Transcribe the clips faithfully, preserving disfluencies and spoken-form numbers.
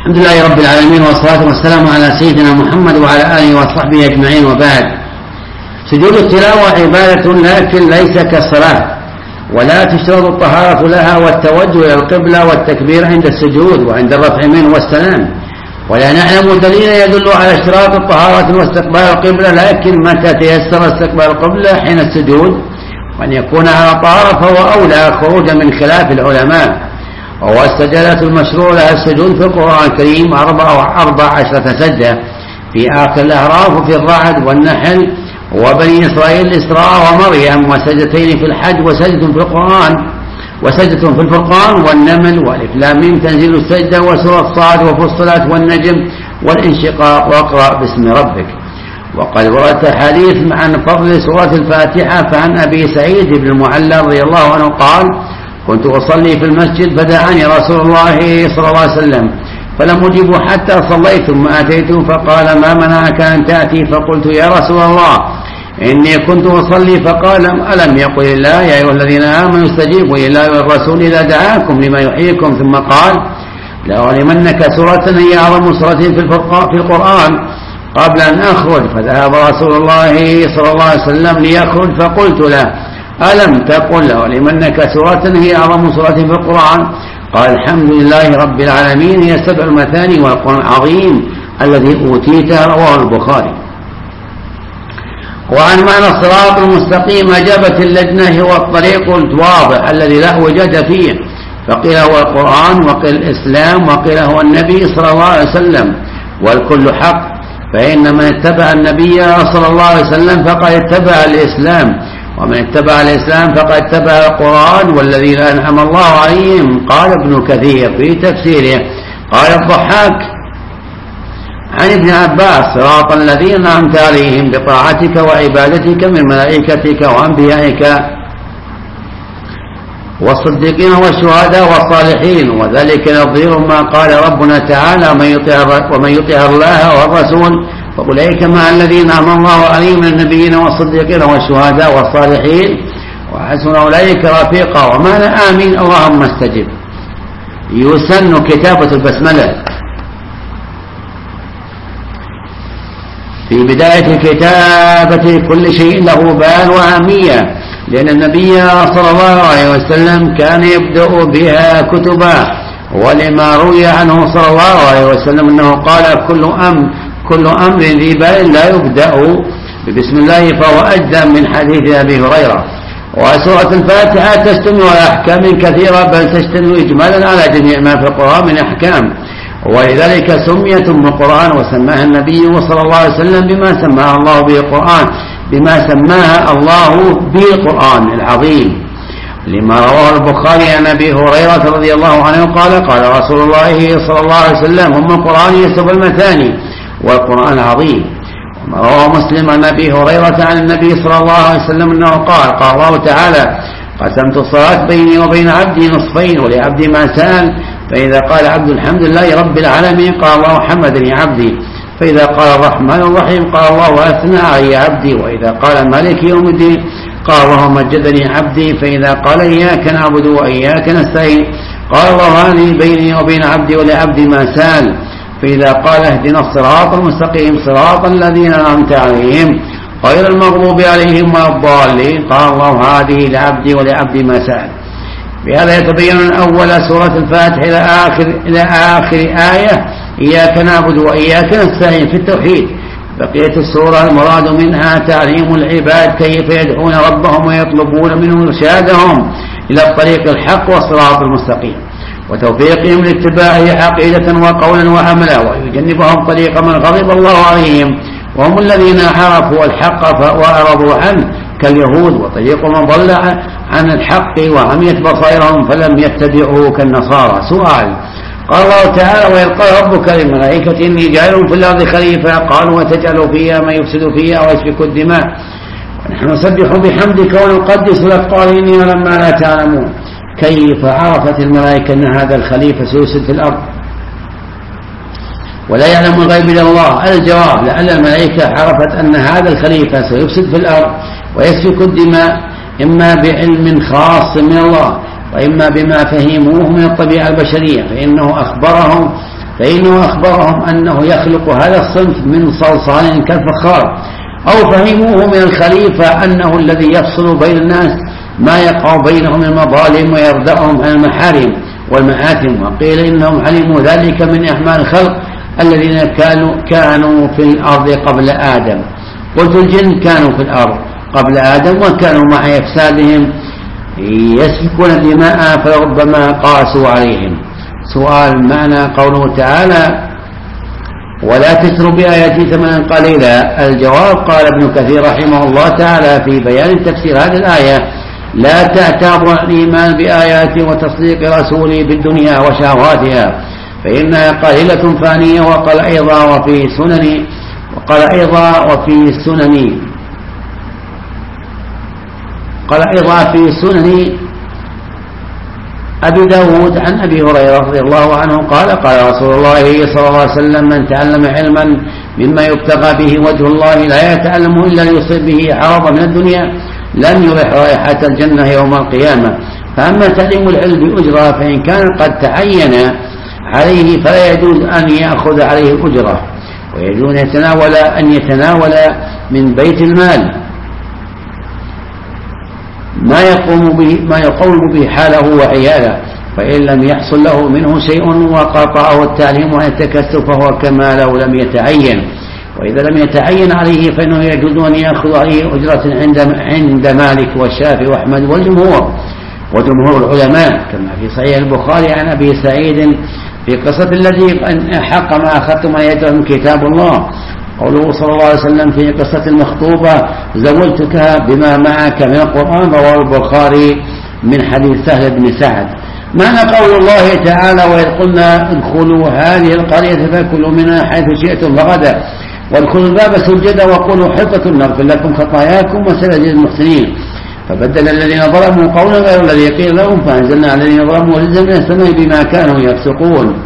الحمد لله رب العالمين، والصلاة والسلام على سيدنا محمد وعلى آله وصحبه أجمعين، وبعد. سجود التلاوة عبادة لكن ليس كالصلاة، ولا تشترط الطهارة لها والتوجه إلى القبلة والتكبير عند السجود وعند الرفع منه والسلام، ولا نعلم دليلا يدل على اشتراط الطهارة واستقبال القبلة، لكن متى تيسر استقبال القبلة حين السجود وأن يكون على طهارة فهو أولى خروجا من خلاف العلماء. وهو السجدة المشروع لها السجود في القرآن الكريم أربع, أربع عشرة سجدة في آخر الأعراف وفي الرعد والنحل وبني إسرائيل الإسراء ومريم، وسجدتين في الحج وسجدة في القرآن وسجدة في الفرقان والنمل والإف لام ميم تنزيل السجدة وسورة صاد وفصلت والنجم والانشقاق واقرأ باسم ربك. وقد ورد حديث عن فضل سورة الفاتحة، فعن أبي سعيد بن المعلى رضي الله عنه قال: كنت أصلي في المسجد فدعاني رسول الله صلى الله عليه وسلم فلم أجبه حتى صليت ثم أتيته فقال: ما منعك أن تأتي؟ فقلت: يا رسول الله إني كنت أصلي. فقال: ألم يقل الله يا أيها الذين آمنوا استجيبوا لله والرسول إذا دعاكم لما يحييكم؟ ثم قال: لأعلمنك سورة هي أعظم سورة في القرآن قبل أن أخرج. فذهب رسول الله صلى الله عليه وسلم ليخرج فقلت له: ألم تقل لأعلمنك سورة هي أعظم سورة في القرآن؟ قال: الحمد لله رب العالمين هي سبع المثاني والقرآن العظيم الذي أوتيته. رواه البخاري. وعن معنى الصراط المستقيم أجابت اللجنة هو الطريق الواضح الذي لا وجد فيه، فقيل هو القرآن وقيل الإسلام وقيل هو النبي صلى الله عليه وسلم، والكل حق، فإن من اتبع النبي صلى الله عليه وسلم فقد اتبع الإسلام، ومن اتبع الإسلام فقد اتبع القرآن والذين أنعم الله عليهم. قال ابن كثير في تفسيره: قال الضحاك عن ابن عباس: صراط الذين أنعمت عليهم بطاعتك وعبادتك من ملائكتك وأنبيائك والصديقين والشهداء والصالحين. وذلك نظير ما قال ربنا تعالى: ومن يطع الله والرسول فأولئك مع الذين أنعم الله عليهم من النبيين والصديقين والشهداء والصالحين وحسن أولئك رفيقا. ومعنى آمين اللهم استجب. يسن كتابة البسملة في بداية الكتابة، كل شيء له بال وأهمية، لأن النبي صلى الله عليه وسلم كان يبدأ بها كتبا، ولما روي عنه صلى الله عليه وسلم أنه قال: كل أمر كل أمر ذي بال لا يبدأ ببسم الله فهو أجزم من حديث أبي هريرة. وسورة الفاتحة تشتمل على أحكام كثيرة، بل تشتمل إجمالا على جميع ما في القرآن من أحكام، ولذلك سميت أم القرآن، وسماها النبي صلى الله عليه وسلم بما سماها الله به القرآن بما سماها الله به القرآن العظيم، لما رواه البخاري عن أبي هريرة رضي الله عنه قال: قال رسول الله صلى الله عليه وسلم: أم القرآن هي سبع المثاني والقرآن العظيم. وما رواه مسلم عن أبي هريرة عن النبي صلى الله عليه وسلم أنه قال: قال الله تعالى: قسمت الصلاة بيني وبين عبدي نصفين ولعبدي ما سأل، فإذا قال عبد الحمد لله رب العالمين قال الله حمدني عبدي، فإذا قال الرحمن الرحيم قال الله أثنى علي عبدي، وإذا قال مالك يوم الدين قال الله مجدني عبدي، فإذا قال إياك نعبد وإياك نستعين قال الله هذه بيني وبين عبدي ولعبدي ما سأل، فإذا قال اهدنا الصراط المستقيم صراط الذين أنعمت عليهم غير المغضوب عليهم ولا الضالين قال الله هذه لعبدي ولعبدي ما سأل. بهذا يتبين من أول سورة الفاتحة إلى آخر, إلى آخر آية إياك نعبد وإياك نستعين في التوحيد. بقية السورة المراد منها تعليم العباد كيف يدعون ربهم ويطلبون منه إرشادهم إلى الطريق الحق والصراط المستقيم، وتوفيقهم لاتباعه عقيدة وقولا وعملا، ويجنبهم طريق من غضب الله عليهم وهم الذين عرفوا الحق وأعرضوا عنه كاليهود، وطريق من ضل عن الحق وعميت بصائرهم فلم يتبعوه كالنصارى. سؤال: قال الله تعالى: وإذ قال ربك للملائكة إني جاعل في الأرض خليفة قالوا وتجعل فيها من يفسد فيها ويسفك الدماء ونحن نسبح بحمدك ونقدس لك قال إني أعلم ما لا تعلمون. كيف عرفت الملائكة أن هذا الخليفة سيفسد في الأرض ولا يعلم الغيب إلا الله؟ الجواب: لأن الملائكة عرفت أن هذا الخليفة سيفسد في الأرض ويسفك الدماء إما بعلم خاص من الله وإما بما فهموه من الطبيعة البشرية، فإنه أخبرهم فإنه أخبرهم أنه يخلق هذا الصنف من صلصال كالفخار، أو فهموه من الخليفة أنه الذي يفصل بين الناس ما يقع بينهم من المظالم ويردعهم عن المحارم والمآثم. وقيل إنهم علموا ذلك من أعمال الخلق الذين كانوا, كانوا في الأرض قبل آدم. قلت الجن كانوا في الأرض قبل آدم وكانوا مع إفسادهم يسفكون الدماء فربما قاسوا عليهم. سؤال: معنى قوله تعالى ولا تشتروا بآياتي ثمنا قليلا؟ الجواب: قال ابن كثير رحمه الله تعالى في بيان تفسير هذه الآية: لا تعتابوا الإيمان بآياتي وتصديق رسولي بالدنيا وشهواتها فإنها قليلة فانية. وقال أيضا وفي سنن وقال أيضا وفي سنن قال أيضا في سنن أبي داود عن أبي هريرة رضي الله عنه قال: قال رسول الله صلى الله عليه وسلم: من تعلم علما مما يبتغى به وجه الله لا يتعلمه إلا ليصيب به عرضا من الدنيا لم يرح رائحة الجنة يوم القيامة. فأما تعليم العلم بأجرة فإن كان قد تعين عليه فلا يجوز أن يأخذ عليه الأجرة، ويجوز أن يتناول أن يتناول من بيت المال ما يقوم به ما يقوم به حاله وعياله، فإن لم يحصل له منه شيء وقطعه التعليم عن التكسب فهو كما لو لم يتعين. وإذا لم يتعين عليه فإنه يجوز أن يأخذ عليه أجرة عند عند مالك والشافعي وأحمد والجمهور وجمهور العلماء، كما في صحيح البخاري عن أبي سعيد في قصة الذي حق ما أخذتم أن يجعل كتاب الله. قوله صلى الله عليه وسلم في قصة المخطوبة: زوجتك بما معك من القرآن، رواه البخاري من حديث سهل بن سعد. معنى قول الله تعالى: وإذ قلنا ادخلوا هذه القرية فكلوا منها حيث شئتم رغدا وادخلوا الباب سجدا وقولوا حطة نغفر لكم خطاياكم وسنزيد المحسنين. فبدل الذين ظلموا قولا غير الذي قيل لهم فأنزلنا على الذين ظلموا رجزا من السماء بما كانوا يفسقون.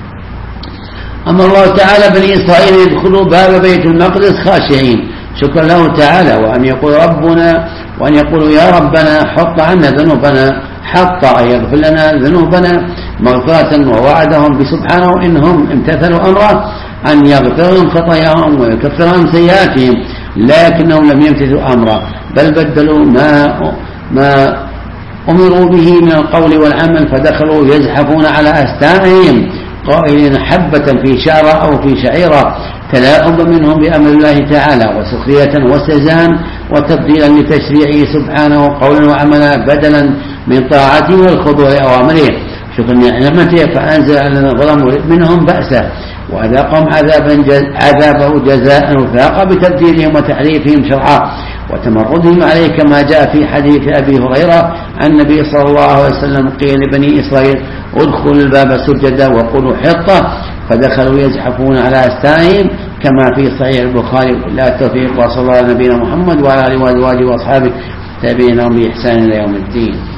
أما الله تعالى بني إسرائيل يدخلوا باب بيت المقدس خاشعين شكرا له تعالى، وأن يقول ربنا وأن يقولوا يا ربنا حط عنا ذنوبنا، حط أن يغفر لنا ذنوبنا مغفرة، ووعدهم بسبحانه إنهم امتثلوا أمره أن يغفر لهم خطاياهم ويكفر عن سيئاتهم، لكنهم لم يمتثلوا أمره بل بدلوا ما ما أمروا به من القول والعمل فدخلوا يزحفون على أستانهم قائلين حبة في شعرة أو في شعيرة تلاعبا منهم بأمر الله تعالى وسخرية واستهزاء وتبديلا لتشريعه سبحانه قولا وعملا بدلا من طاعته والخضوع لأوامره شكرا نعمته، فأنزل الذين ظلموا منهم بأسه وأذاقهم عذابا جز... عذابه جزاء وفاق بتبديلهم وتحريفهم شرعا وتمردهم عليه، كما جاء في حديث أبي هريرة عن النبي صلى الله عليه وسلم قيل لبني إسرائيل ادخلوا الباب سجدا وقولوا حطة فدخلوا يزحفون على أستانهم، كما في صحيح البخاري. لا التوفيق، وصلى الله على نبينا محمد وعلى آله وأزواجه وأصحابه تابعين بإحسان إلى يوم الدين.